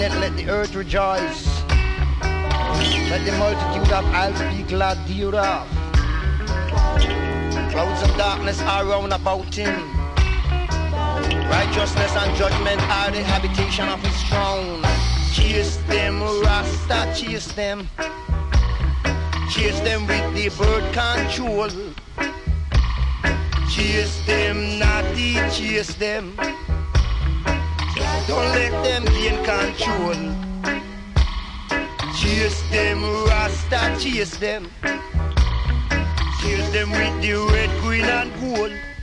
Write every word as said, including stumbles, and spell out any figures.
yet let the earth rejoice. Let the multitude of isles be glad thereof. Clouds of darkness are round about him. Righteousness and judgment are the habitation of his throne. Chase them, Rasta, chase them. Chase them with the bird control. Chase them, naughty, chase them. Don't let them gain control. Chase them, Rasta, chase them. Chase them with the red, green and gold.